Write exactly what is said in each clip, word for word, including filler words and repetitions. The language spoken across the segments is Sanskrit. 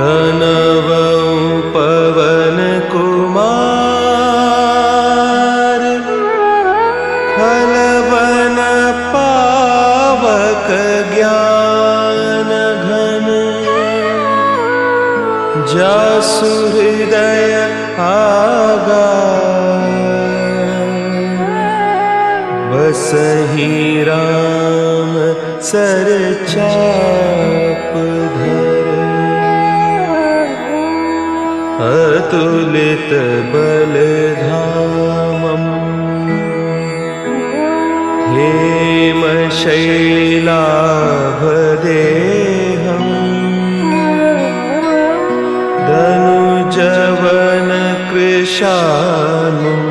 प्रणवं पवनकुमार फलवन पावक ज्ञान घन जासु हृदय आगार बसहि राम सर चाप धर अतुलित बलधामम् हेमशैलाभदेहम् धनुजवन कृशानुम्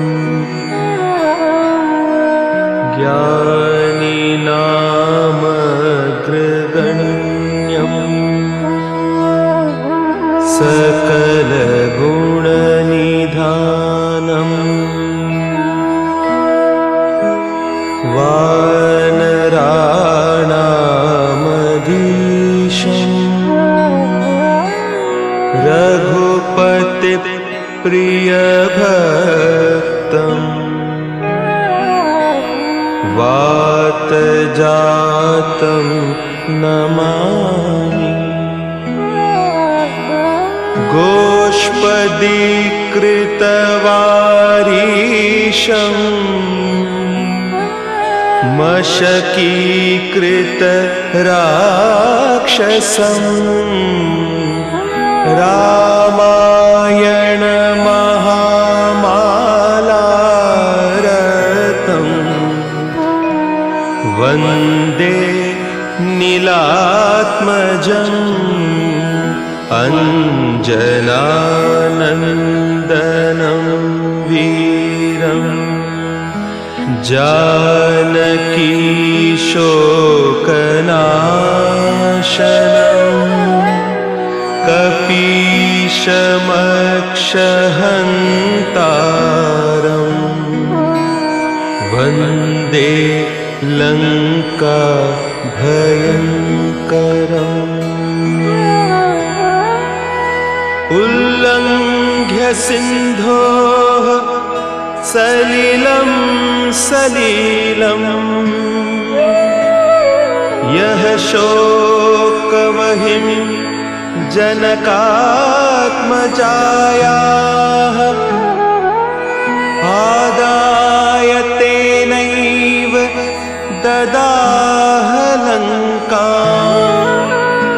ज्ञानिनामग्रगण्यम् सकलगुणनिधानम् वानराणामधीशम् रघुपति प्रियभक्तम् वातजातं नमामि गोष्पदीकृतवारीशम् मशकीकृत राक्षसम् रामायण महामालारतम् वन्दे नीलात्मजम् अञ्जनानन्दनं वीरम् जानकी शोकनाशनम् कपीशमक्षहन्तारम् वन्दे लङ्का भयङ्करम् उल्लङ्घ्य सिन्धोः सलिलं सलीलं यः शोकवहिं जनकात्मजायाः आदाय तेनैव ददाह लङ्काम्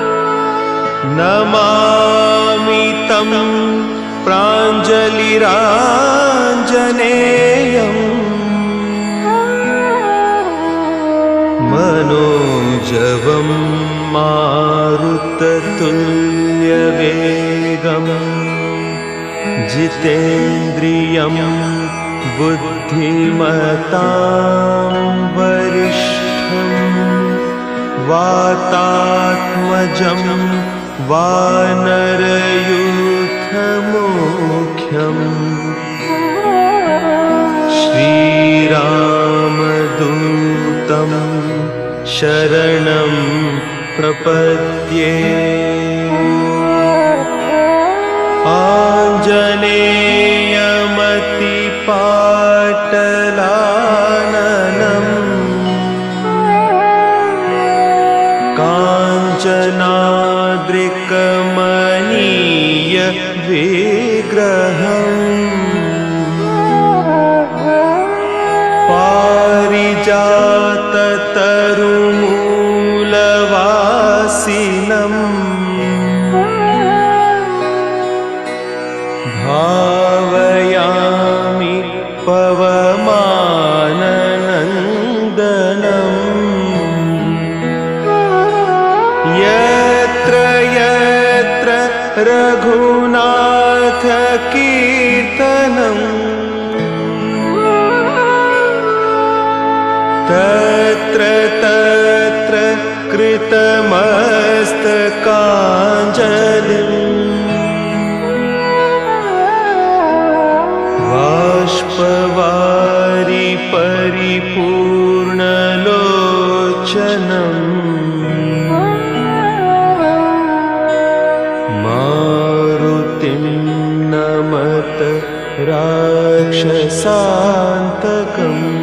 नमामि तं प्राञ्जलिराञ्जनेयम् मनोजवं मारुततुल्यवेगम् जितेन्द्रियं बुद्धिमतां वरिष्ठं वातात्मजं वानरयूथमुख्यम् श्रीरामदूतं शरणं प्रपद्ये आञ्जनेयमतिपाटलाननम् काञ्चनाद्रिकमनीय विग्रहम् पारिजाततरुमूलवासिनम् भावयामि पवमाननन्दनम् यत्र यत्र रघुनाथकीर्तनम् तत्र तत्र कृतमस्तकाञ्जलिम् बाष्पवारि परिपूर्णलोचनम् नमत राक्षसान्तकम्